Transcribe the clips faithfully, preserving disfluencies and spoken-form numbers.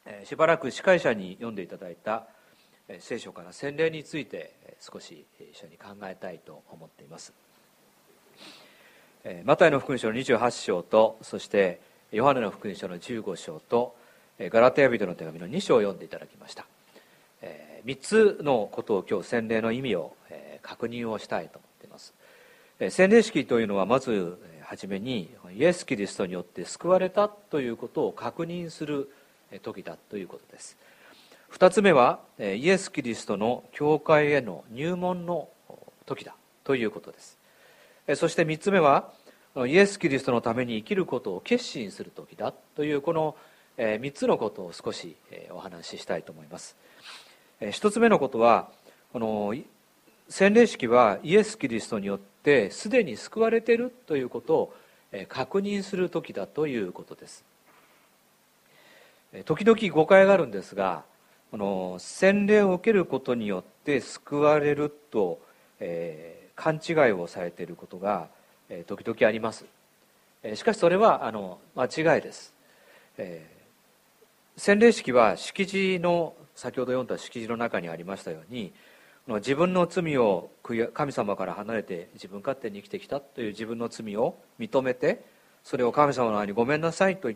しばらく司会者に読んでいただいた聖書から洗礼について少し一緒に考えたいと思っています。マタイの福音書のにじゅうはち章と、そしてヨハネの福音書のじゅうご章とガラテヤ人の手紙のに章を読んでいただきました。みっつのことを今日洗礼の意味を確認をしたいと思っています。洗礼式というのはまずはじめにイエス・キリストによって救われたということを確認する時だということです。二つ目はイエス・キリストの教会への入門の時だということです。そして三つ目はイエス・キリストのために生きることを決心する時だというこの三つのことを少しお話ししたいと思います。一つ目のことは、この洗礼式はイエス・キリストによってすでに救われているということを確認する時だということです。時々誤解があるんですが、この洗礼を受けることによって救われると、えー、勘違いをされていることが、えー、時々あります。えー、しかしそれはあの間違いです。えー、洗礼式は式辞の先ほど読んだ式辞の中にありましたように、自分の罪を神様から離れて自分勝手に生きてきたという自分の罪を認めて、それを神様の前にごめんなさいと言って、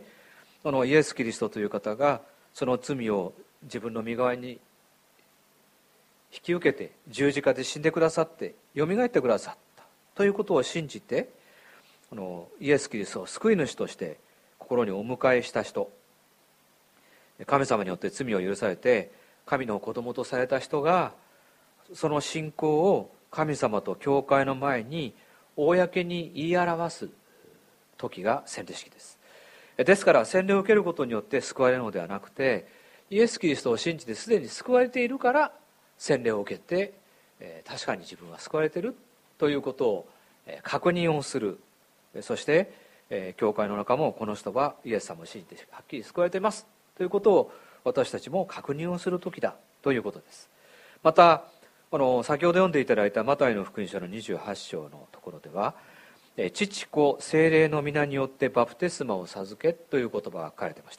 そのイエス・キリストという方がその罪を自分の身代わりに引き受けて十字架で死んでくださってよみがえってくださったということを信じて、このイエス・キリストを救い主として心にお迎えした人、神様によって罪を許されて神の子供とされた人が、その信仰を神様と教会の前に公に言い表す時が洗礼式です。ですから洗礼を受けることによって救われるのではなくて、イエス・キリストを信じてすでに救われているから洗礼を受けて、確かに自分は救われているということを確認をする。そして教会の中もこの人はイエス様を信じてはっきり救われていますということを私たちも確認をする時だということです。またこの先ほど読んでいただいたマタイの福音書のにじゅうはち章のところでは、父子聖霊の皆によってバプテスマを授けという言葉が書かれていました。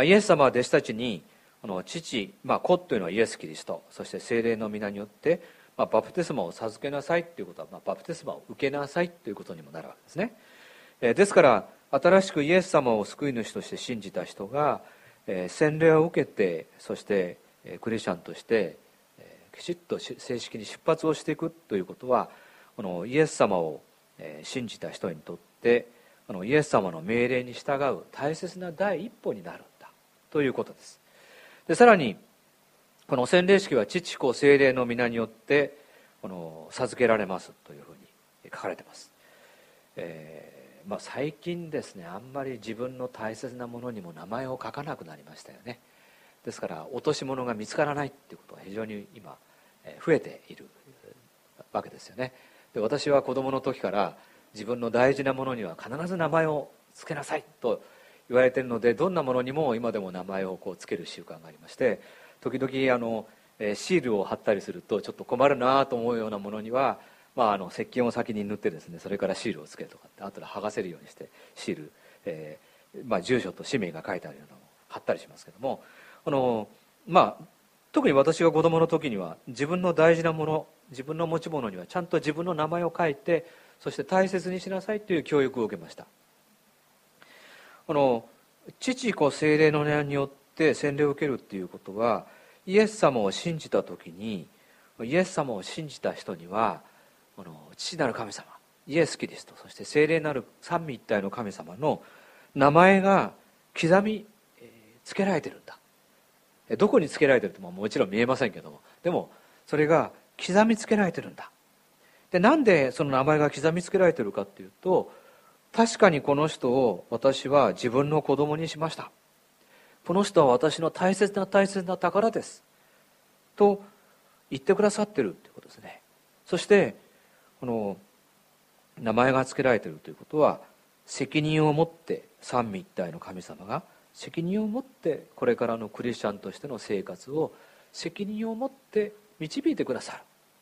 イエス様は弟子たちにこの父、まあ、子というのはイエス・キリスト、そして聖霊の皆によって、まあ、バプテスマを授けなさいということは、まあ、バプテスマを受けなさいということにもなるわけですね。ですから新しくイエス様を救い主として信じた人が洗礼を受けて、そしてクリスチャンとしてきちっと正式に出発をしていくということは、このイエス様を信じた人にとってこのイエス様の命令に従う大切な第一歩になるんだということです。でさらにこの洗礼式は父子聖霊の皆によってこの授けられますというふうに書かれています。えーまあ、最近ですね、あんまり自分の大切なものにも名前を書かなくなりましたよね。ですから落とし物が見つからないっていうことが非常に今増えているわけですよね。で私は子供の時から自分の大事なものには必ず名前を付けなさいと言われているので、どんなものにも今でも名前をこう付ける習慣がありまして、時々あのシールを貼ったりするとちょっと困るなと思うようなものには、まあ、あの石鹸を先に塗ってですね、それからシールを付けるとかって後で剥がせるようにしてシール、えーまあ、住所と氏名が書いてあるようなのを貼ったりしますけども、このまあ特に私が子供の時には自分の大事なもの、自分の持ち物にはちゃんと自分の名前を書いて、そして大切にしなさいという教育を受けました。この父子聖霊の名によって洗礼を受けるっていうことは、イエス様を信じた時に、イエス様を信じた人にはこの父なる神様イエス・キリスト、そして聖霊なる三位一体の神様の名前が刻みつけられてるんだ。どこにつけられてるとももちろん見えませんけども、でもそれが刻みつけられてるんだ。でなんでその名前が刻みつけられてるかっていうと、確かにこの人を私は自分の子供にしました、この人は私の大切な大切な宝ですと言ってくださってるということですね。そしてこの名前が付けられているということは、責任を持って三位一体の神様が責任を持ってこれからのクリスチャンとしての生活を責任を持って導いてくださる。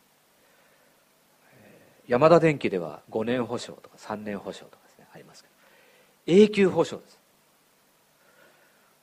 ヤマダ電機ではごねん保証とかさんねん保証とかですねありますけど、永久保証です。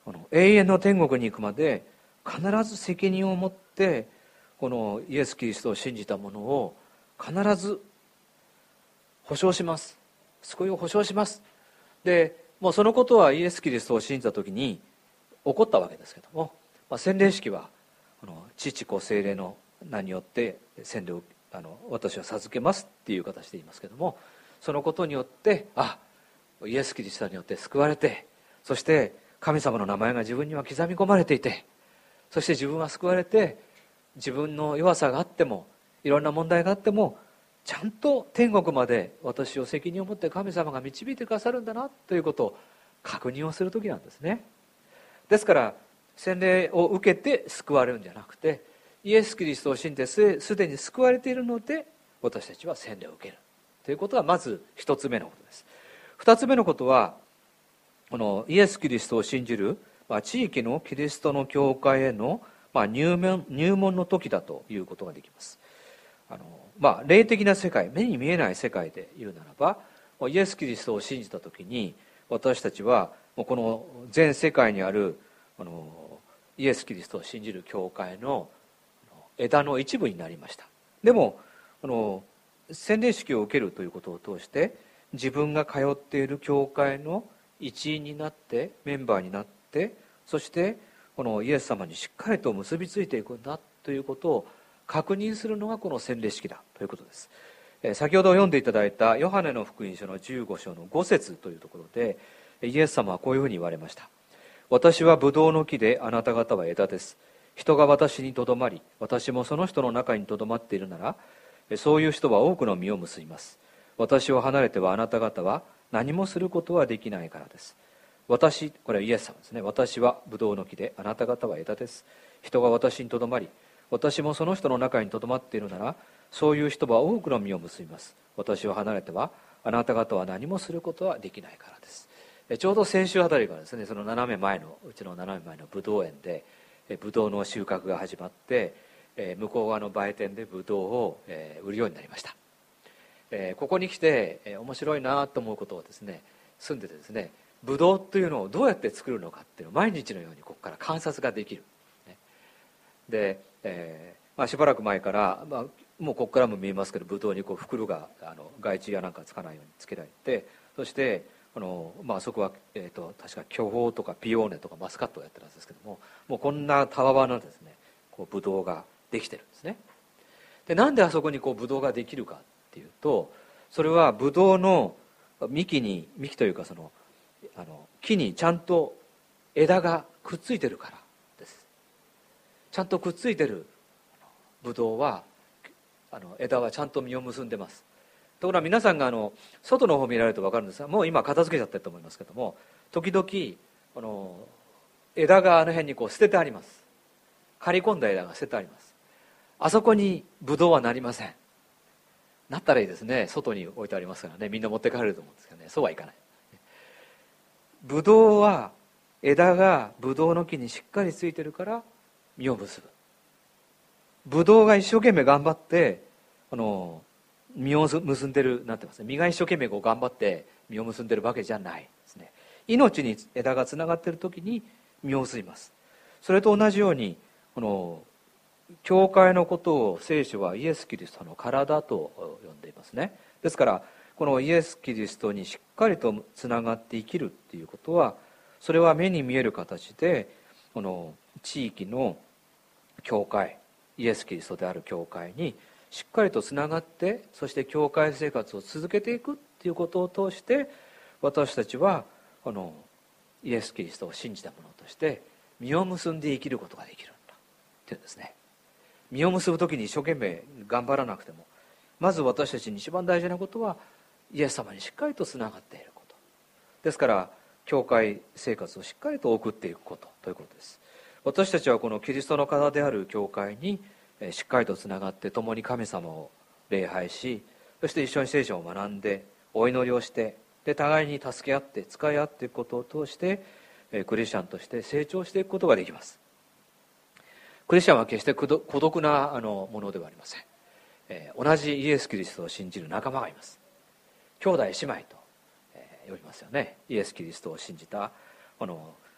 この永遠の天国に行くまで必ず責任を持ってこのイエス・キリストを信じた者を必ず保証します、救いを保証します。でもうそのことはイエス・キリストを信じた時に起こったわけですけども、まあ、洗礼式はこの父子聖霊の名によって洗礼をあの私は授けますっていう形で言いますけども、そのことによってあイエス・キリストによって救われて、そして神様の名前が自分には刻み込まれていて、そして自分は救われて、自分の弱さがあってもいろんな問題があってもちゃんと天国まで私を責任を持って神様が導いてくださるんだなということを確認をする時なんですね。ですから洗礼を受けて救われるんじゃなくて、イエス・キリストを信じてすでに救われているので私たちは洗礼を受けるということがまず一つ目のことです。二つ目のことは、このイエス・キリストを信じる、まあ、地域のキリストの教会への、まあ、入門、入門の時だということができます。あの、まあ、霊的な世界、目に見えない世界で言うならば、イエス・キリストを信じた時に私たちはこの全世界にあるあのイエス・キリストを信じる教会の枝の一部になりました。でもこの洗礼式を受けるということを通して自分が通っている教会の一員になってメンバーになって、そしてこのイエス様にしっかりと結びついていくんだということを確認するのがこの洗礼式だということです。先ほど読んでいただいたヨハネの福音書のじゅうご章のご節というところでイエス様はこういうふうに言われました。私はブドウの木であなた方は枝です。人が私にとどまり私もその人の中にとどまっているなら、そういう人は多くの実を結びます。私を離れてはあなた方は何もすることはできないからです。私、これはイエス様ですね。私はブドウの木であなた方は枝です。人が私にとどまり私もその人の中にとどまっているなら、そういう人は多くの実を結びます。私を離れてはあなた方は何もすることはできないからです。ちょうど先週あたりからですね、その斜め前のうちの斜め前のブドウ園でブドウの収穫が始まって、向こう側の売店でブドウを売るようになりました。ここに来て面白いなと思うことをですね、住んでてですね、ブドウというのをどうやって作るのかっていうのを毎日のようにここから観察ができる。で、えーまあ、しばらく前から、まあ、もうここからも見えますけど、ブドウにこう袋があの害虫やなんかつかないようにつけられて、そしてこの、まあ、そこは、えー、と確か巨峰とかピオーネとかマスカットをやってるはずですけども、もうこんなたわわなですね、こうブドウができてるんですね。でなんであそこにこうブドウができるかっていうと、それはブドウの幹に幹というかそのあの木にちゃんと枝がくっついてるからです。ちゃんとくっついてるブドウはあの枝はちゃんと実を結んでます。ところが皆さんがあの外の方を見られると分かるんですが、もう今片付けちゃってると思いますけども、時々この枝があの辺にこう捨ててあります。刈り込んだ枝が捨ててあります。あそこにブドウはなりません。なったらいいですね。外に置いてありますからね、みんな持って帰れると思うんですけどね、そうはいかない。ブドウは枝がブドウの木にしっかりついてるから実を結ぶ。ブドウが一生懸命頑張ってあの実を結んでるなってますね。実が一生懸命こう頑張って実を結んでるわけじゃないですね。命に枝がつながっている時に実を結びます。それと同じようにこの教会のことを聖書はイエス・キリストの体と呼んでいますね。ですからこのイエス・キリストにしっかりとつながって生きるっていうことは、それは目に見える形でこの地域の教会、イエス・キリストである教会にしっかりとつながって、そして教会生活を続けていくっていうことを通して、私たちはこのイエス・キリストを信じたものとして実を結んで生きることができるんだっていうんですね。実を結ぶ時に一生懸命頑張らなくても、まず私たちに一番大事なことはイエス様にしっかりとつながっていることですから、教会生活をしっかりと送っていくことということです。私たちはこのキリストの体である教会にしっかりとつながって共に神様を礼拝し、そして一緒に聖書を学んでお祈りをして、で互いに助け合って使い合っていくことを通してクリスチャンとして成長していくことができます。クリスチャンは決して孤独なあのものではありません。えー、同じイエス・キリストを信じる仲間がいます。兄弟姉妹と、えー、呼びますよね。イエス・キリストを信じたこの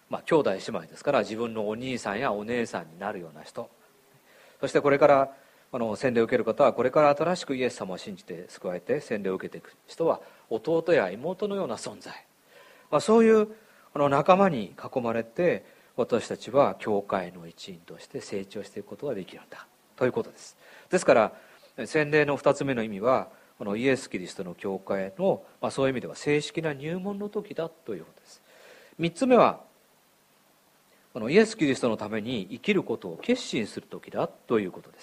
まあ兄弟姉妹ですから自分のお兄さんやお姉さんになるような人、そしてこれからあの洗礼を受ける方はこれから新しくイエス様を信じて救われて洗礼を受けていく人は弟や妹のような存在、まあ、そういうあの仲間に囲まれて私たちは教会の一員として成長していくことができるんだということです。ですから洗礼の二つ目の意味はこのイエス・キリストの教会の、まあ、そういう意味では正式な入門の時だということです。三つ目はこのイエス・キリストのために生きることを決心する時だということです。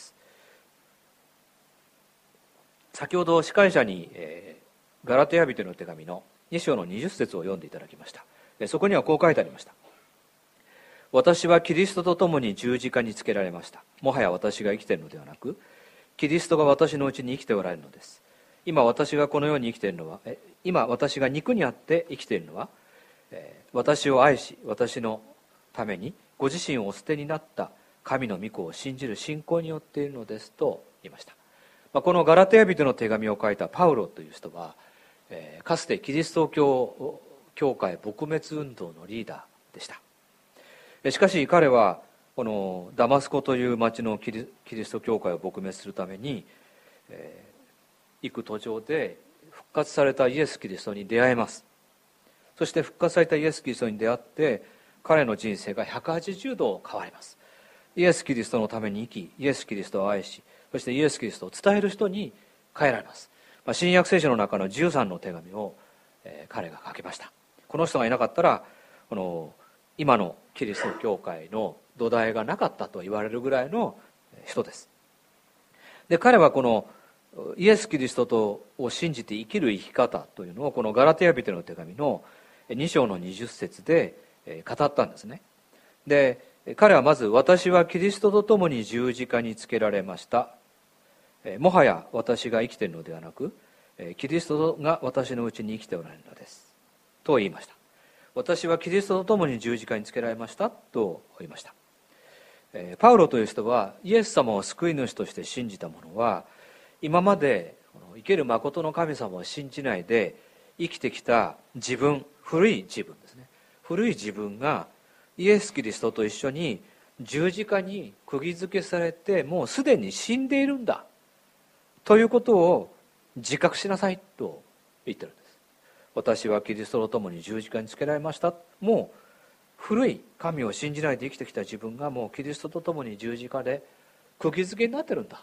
先ほど司会者に、えー、ガラテヤ人の手紙のに章のにじゅっ節を読んでいただきました。そこにはこう書いてありました。私はキリストと共に十字架につけられました。もはや私が生きているのではなく、キリストが私のうちに生きておられるのです。今私がこの世に生きているのは、え今私が肉にあって生きているのは、えー、私を愛し、私のためにご自身をお捨てになった神の御子を信じる信仰によっているのですと言いました。まあ、このガラテヤ人の手紙を書いたパウロという人は、えー、かつてキリスト教教会撲滅運動のリーダーでした。しかし彼はこのダマスコという町のキリ、キリスト教会を撲滅するために、えー、行く途上で復活されたイエス・キリストに出会えます。そして復活されたイエス・キリストに出会って彼の人生がひゃくはちじゅうど変わります。イエス・キリストのために生き、イエス・キリストを愛し、そしてイエス・キリストを伝える人に変えられます。まあ、新約聖書の中のじゅうさんの手紙を、えー、彼が書きました。この人がいなかったらこの今のキリスト教会の土台がなかったと言われるぐらいの人です。で彼はこのイエス・キリストとを信じて生きる生き方というのをこのガラテヤ人の手紙のに章のにじゅっ節で語ったんですね。で彼はまず、私はキリストと共に十字架につけられました。もはや私が生きているのではなく、キリストが私のうちに生きておられるのですと言いました。私はキリストと共に十字架につけられましたと言いました。パウロという人はイエス様を救い主として信じた者は、今まで生ける誠の神様を信じないで生きてきた自分、古い自分ですね、古い自分がイエス・キリストと一緒に十字架に釘付けされて、もうすでに死んでいるんだということを自覚しなさいと言ってるんです。私はキリストと共に十字架につけられました。もう古い神を信じないで生きてきた自分がもうキリストと共に十字架で釘付けになってるんだ。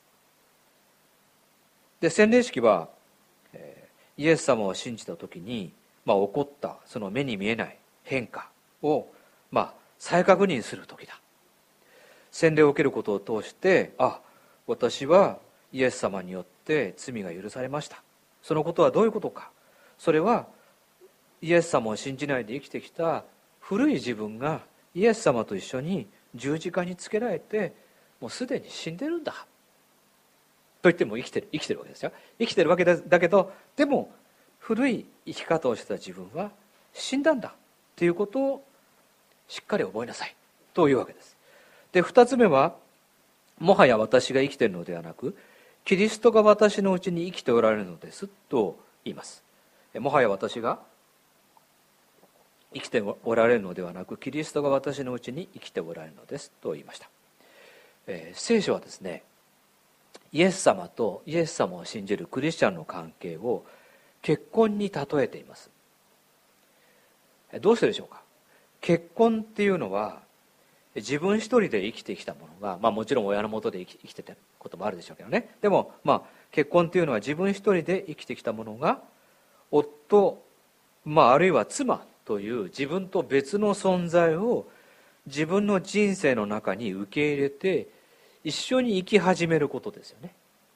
で洗礼式は、えー、イエス様を信じた時に、まあ、起こったその目に見えない変化を、まあ、再確認する時だ。洗礼を受けることを通して、あ、私はイエス様によって罪が許されました。そのことはどういうことか。それはイエス様を信じないで生きてきた古い自分がイエス様と一緒に十字架につけられて、もうすでに死んでるんだと言っても生きてる生きてるわけですよ。生きてるわけだけど、でも古い生き方をしてた自分は死んだんだということをしっかり覚えなさいというわけです。で二つ目は、もはや私が生きているのではなく、キリストが私のうちに生きておられるのですと言います。もはや私が生きておられるのではなく、キリストが私のうちに生きておられるのですと言いました。えー、聖書はですね、イエス様とイエス様を信じるクリスチャンの関係を結婚に例えています。どうしてでしょうか。結婚っていうのは自分一人で生きてきたものが、まあ、もちろん親のもとで生き、生きてたこともあるでしょうけどね。でも、まあ、結婚っていうのは自分一人で生きてきたものが夫、まあ、あるいは妻という自分と別の存在を自分の人生の中に受け入れて一緒に生き始めることですよね。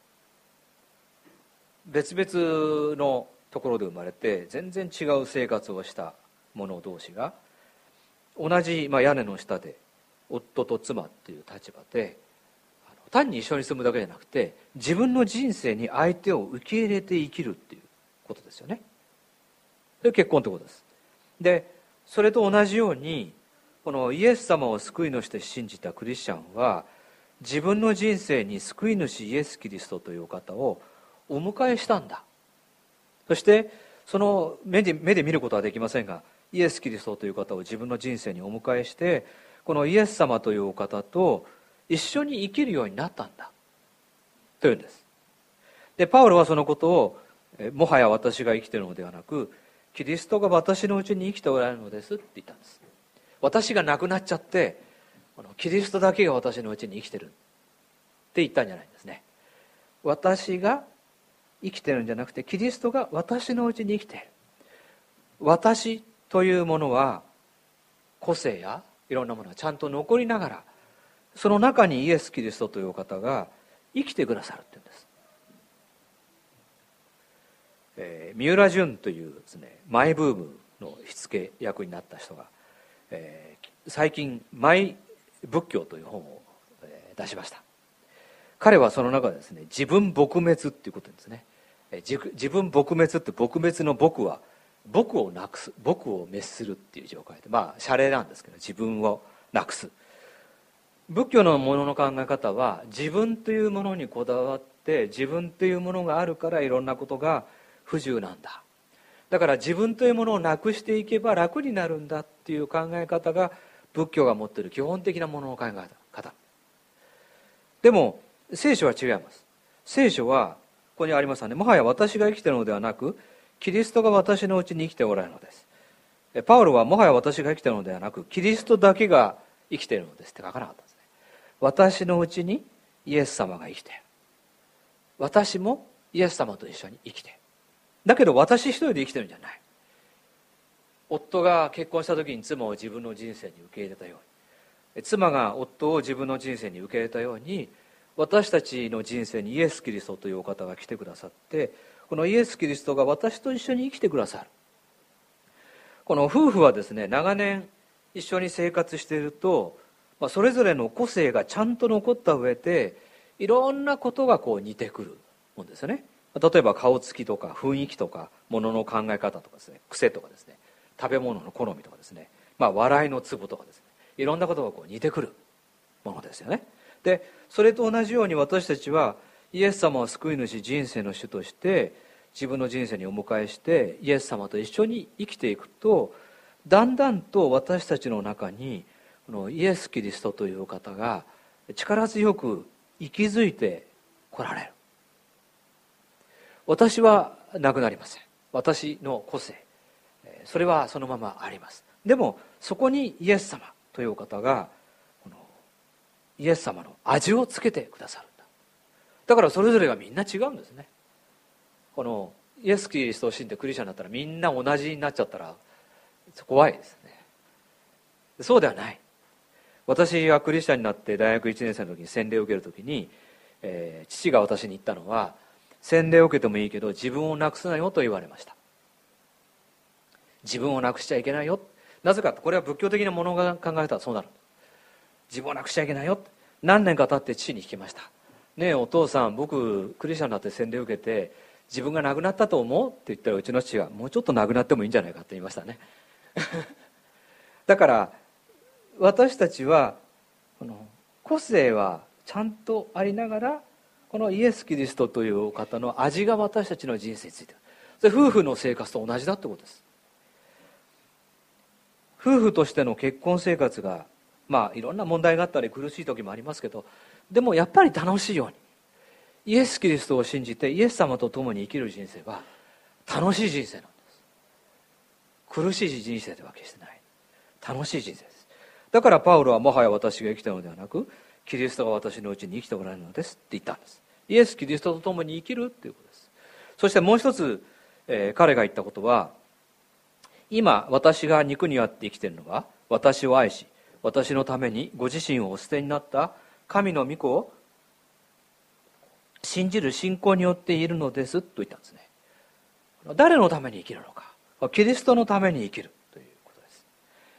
別々のところで生まれて全然違う生活をした者同士が同じ、まあ、屋根の下で夫と妻っていう立場で単に一緒に住むだけじゃなくて、自分の人生に相手を受け入れて生きるっていうことですよね。それ結婚ってことです。でそれと同じように、このイエス様を救い主として信じたクリスチャンは自分の人生に救い主イエス・キリストという方をお迎えしたんだ。そしてその目で、目で見ることはできませんが、 イエス・キリストという方を自分の人生にお迎えして、このイエス様というお方と一緒に生きるようになったんだというんです。でパウロはそのことを、もはや私が生きているのではなく、キリストが私のうちに生きておられるのですって言ったんです。私が亡くなっちゃって、キリストだけが私のうちに生きてるって言ったんじゃないんですね。私が生きてるんじゃなくて、キリストが私のうちに生きている。私というものは個性やいろんなものがちゃんと残りながら、その中にイエス・キリストというお方が生きてくださるっていうんです。えー、三浦淳というですね、マイブームの火付け役になった人が、えー、最近マイ仏教という本を、えー、出しました。彼はその中でですね、自分撲滅っていうことですね。えー、自分撲滅って、撲滅の撲は僕をなくす、僕を滅するっていう字を書いて、まあシャレなんですけど、自分をなくす。仏教のものの考え方は、自分というものにこだわって、自分というものがあるからいろんなことが不自由なんだ。だから自分というものをなくしていけば楽になるんだっていう考え方が仏教が持っている基本的なものの考え方。でも聖書は違います。聖書はここにありますね。もはや私が生きているのではなく、キリストが私のうちに生きておられるのです。パウロはもはや私が生きているのではなく、キリストだけが生きているのですって書かなかったんですね。私のうちにイエス様が生きている。私もイエス様と一緒に生きている。だけど私一人で生きてるんじゃない。夫が結婚した時に妻を自分の人生に受け入れたように、妻が夫を自分の人生に受け入れたように、私たちの人生にイエス・キリストというお方が来てくださって、このイエス・キリストが私と一緒に生きてくださる。この夫婦はですね、長年一緒に生活していると、まあ、それぞれの個性がちゃんと残った上で、いろんなことがこう似てくるもんですよね。例えば顔つきとか雰囲気とか物の考え方とかですね、癖とかですね、食べ物の好みとかですね、まあ、笑いのツボとかですね、いろんなことがこう似てくるものですよね。でそれと同じように私たちはイエス様を救い主、人生の主として自分の人生にお迎えしてイエス様と一緒に生きていくと、だんだんと私たちの中にこのイエス・キリストという方が力強く息づいてこられる。私はなくなりません。私の個性、それはそのままあります。でもそこにイエス様というお方がこのイエス様の味をつけてくださるんだ。だからそれぞれがみんな違うんですね。このイエス・キリストを信じてクリスチャンになったらみんな同じになっちゃったら怖いですね。そうではない。私はクリスチャンになって大学いちねん生の時に洗礼を受ける時に、えー、父が私に言ったのは、洗礼を受けてもいいけど自分をなくすなよと言われました。自分をなくしちゃいけないよ。なぜか、これは仏教的なものが考えたらそうなる。自分をなくしちゃいけないよ。何年か経って父に聞きました。ねえお父さん、僕クリスチャンになって洗礼を受けて自分がなくなったと思うって言ったら、うちの父がもうちょっとなくなってもいいんじゃないかって言いましたね。だから私たちはこの個性はちゃんとありながら、このイエス・キリストというお方の味が私たちの人生についている。それ夫婦の生活と同じだってことです。夫婦としての結婚生活がまあいろんな問題があったり苦しい時もありますけど、でもやっぱり楽しいようにイエス・キリストを信じてイエス様と共に生きる人生は楽しい人生なんです。苦しい人生では決してない、楽しい人生です。だからパウロはもはや私が生きたのではなく、キリストが私のうちに生きておられるのですって言ったんです。イエス・キリストと共に生きるということです。そしてもう一つ、えー、彼が言ったことは、今私が肉にあって生きているのは、私を愛し私のためにご自身をお捨てになった神の御子を信じる信仰によっているのですと言ったんですね。誰のために生きるのか、キリストのために生きるということです。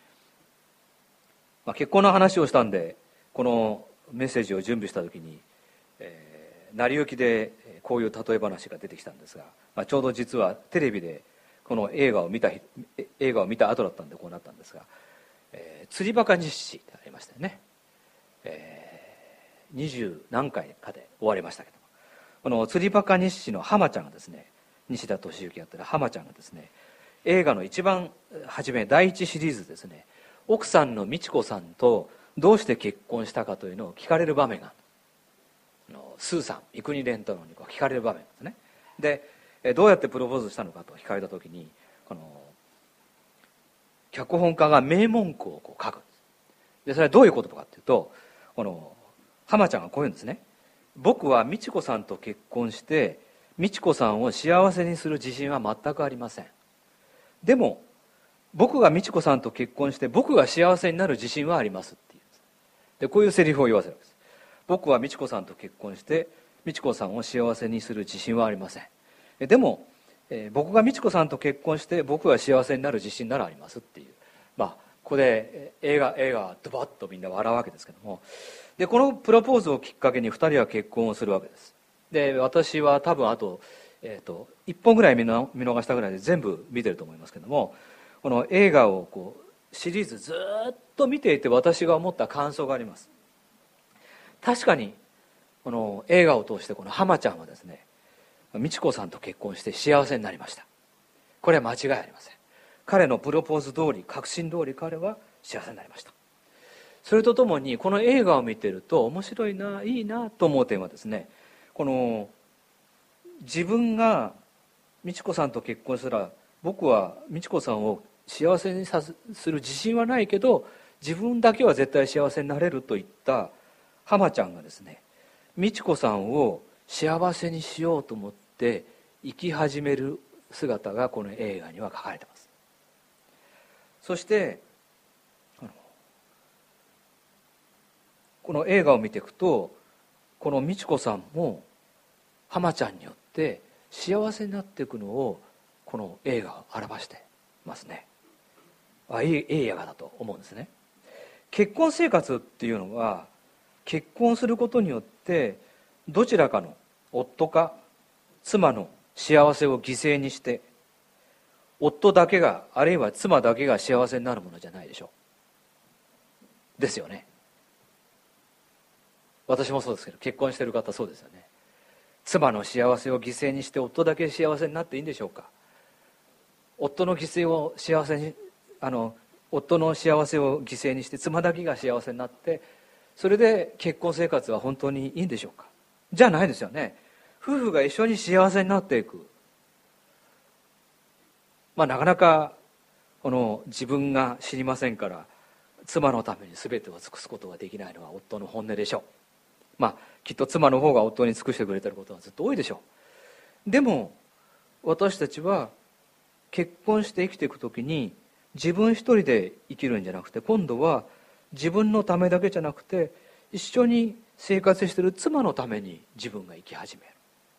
まあ、結婚の話をしたんで、このメッセージを準備したときに、えー、成り行きでこういう例え話が出てきたんですが、まあ、ちょうど実はテレビでこの映画を見た映画を見た後だったんでこうなったんですが、えー、釣りバカ日誌ってありましたよね。えー、二十何回かで終わりましたけど、この釣りバカ日誌の浜ちゃんがですね、西田敏行やってる浜ちゃんがですね、 映画の一番初め第一シリーズですね、奥さんの美智子さんとどうして結婚したかというのを聞かれる場面が、スーさん三國連太郎に聞かれる場面ですね。でどうやってプロポーズしたのかと聞かれた時に、この脚本家が名文句をこう書くんです。でそれはどういうことかというと、この浜ちゃんがこういうんですね。僕は美智子さんと結婚して美智子さんを幸せにする自信は全くありません。でも僕が美智子さんと結婚して僕が幸せになる自信はありますっていうで、こういうセリフを言わせるわけです。僕は美智子さんと結婚して美智子さんを幸せにする自信はありません。でも、えー、僕が美智子さんと結婚して僕が幸せになる自信ならありますっていう、まあここで映画映画ドバッとみんな笑うわけですけども、でこのプロポーズをきっかけにふたりは結婚をするわけです。で私は多分あと、えー、といっぽんぐらい見逃したぐらいで全部見てると思いますけども、この映画をこうシリーズずっと見ていて私が思った感想があります。確かにこの映画を通してこの浜ちゃんはですね、美智子さんと結婚して幸せになりました。これは間違いありません。彼のプロポーズ通り、確信通り彼は幸せになりました。それとともにこの映画を見てると面白いな、いいなと思う点はですね、この自分が美智子さんと結婚したら僕は美智子さんを幸せにさする自信はないけど自分だけは絶対幸せになれるといった浜ちゃんがですね、美智子さんを幸せにしようと思って生き始める姿がこの映画には書かれています。そしてこの映画を見ていくと、この美智子さんも浜ちゃんによって幸せになっていくのをこの映画が表してますね。あ、いい、いい映画だと思うんですね。結婚生活っていうのは結婚することによってどちらかの夫か妻の幸せを犠牲にして夫だけがあるいは妻だけが幸せになるものじゃないでしょう。ですよね。私もそうですけど結婚してる方そうですよね。妻の幸せを犠牲にして夫だけ幸せになっていいんでしょうか。夫の犠牲を幸せにあの夫の幸せを犠牲にして妻だけが幸せになってそれで結婚生活は本当にいいんでしょうか。じゃないですよね。夫婦が一緒に幸せになっていく、まあなかなかこの自分が知りませんから妻のために全てを尽くすことができないのは夫の本音でしょう。まあきっと妻の方が夫に尽くしてくれていることはずっと多いでしょう。でも私たちは結婚して生きていくときに自分一人で生きるんじゃなくて、今度は自分のためだけじゃなくて一緒に生活している妻のために自分が生き始める。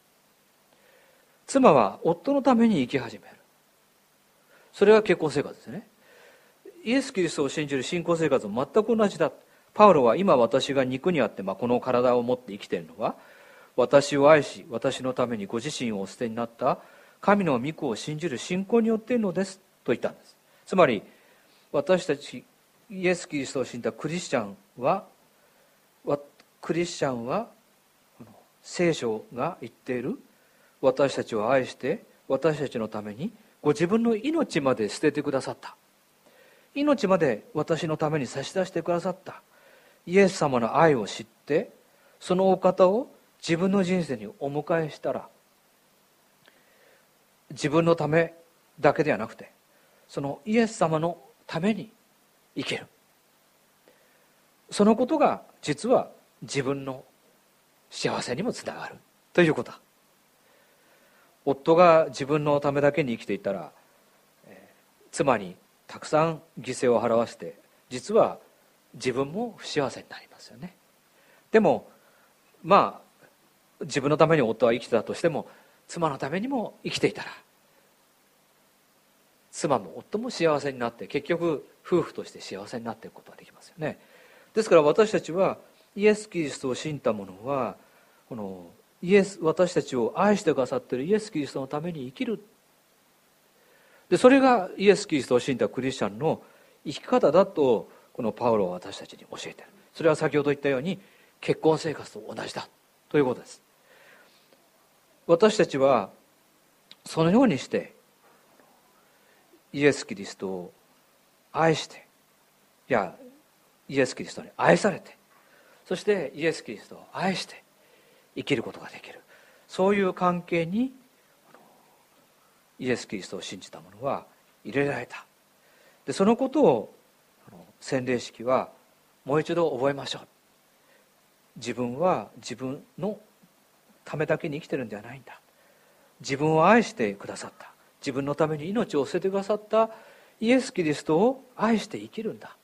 妻は夫のために生き始める。それが結婚生活ですね。イエス・キリストを信じる信仰生活も全く同じだ。パウロは今私が肉にあって、まあ、この体を持って生きているのは私を愛し私のためにご自身をお捨てになった神の御子を信じる信仰によっているのですと言ったんです。つまり私たちイエス・キリストを信じたクリスチャンはクリスチャンは聖書が言っている私たちを愛して私たちのためにご自分の命まで捨ててくださった、命まで私のために差し出してくださったイエス様の愛を知ってそのお方を自分の人生にお迎えしたら、自分のためだけではなくてそのイエス様のために生きる。そのことが実は自分の幸せにもつながるということだ。夫が自分のためだけに生きていたら、えー、妻にたくさん犠牲を払わせて実は自分も不幸せになりますよね。でもまあ自分のために夫は生きてたとしても妻のためにも生きていたら妻も夫も幸せになって結局夫婦として幸せになっていくことができますよね。ですから私たちはイエス・キリストを信じた者はこのイエス私たちを愛してくださっているイエス・キリストのために生きる。でそれがイエス・キリストを信じたクリスチャンの生き方だとこのパウロは私たちに教えている。それは先ほど言ったように結婚生活と同じだということです。私たちはそのようにしてイエス・キリストを愛して、いやイエス・キリストに愛されて、そしてイエス・キリストを愛して生きることができる、そういう関係にイエス・キリストを信じた者は入れられた。でそのことを洗礼式はもう一度覚えましょう。自分は自分のためだけに生きてるんではないんだ。自分を愛してくださった、自分のために命を捨ててくださったイエス・キリストを愛して生きるんだ。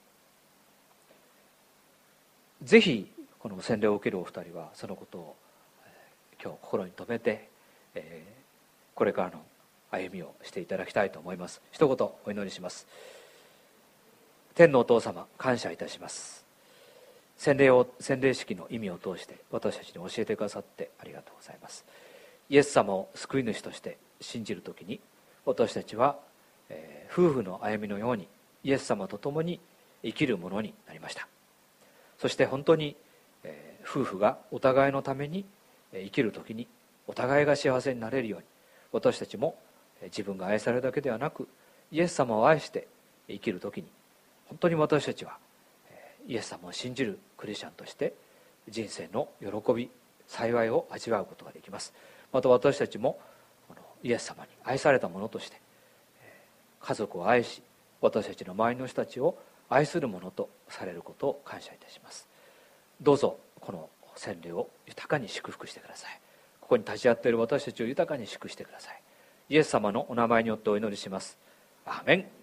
ぜひこの洗礼を受けるお二人はそのことを今日心に留めて、えー、これからの歩みをしていただきたいと思います。一言お祈りします。天のお父様、感謝いたします。洗礼を洗礼式の意味を通して私たちに教えてくださってありがとうございます。イエス様を救い主として信じるときに、私たちは、えー、夫婦の歩みのようにイエス様と共に生きるものになりました。そして本当に、えー、夫婦がお互いのために生きるときにお互いが幸せになれるように、私たちも自分が愛されるだけではなくイエス様を愛して生きるときに、本当に私たちはイエス様を信じるクリスチャンとして人生の喜び幸いを味わうことができます。また私たちもイエス様に愛された者として家族を愛し、私たちの周りの人たちを愛する者とされることを感謝いたします。どうぞこの洗礼を豊かに祝福してください。ここに立ち会っている私たちを豊かに祝福してください。イエス様のお名前によってお祈りします。アーメン。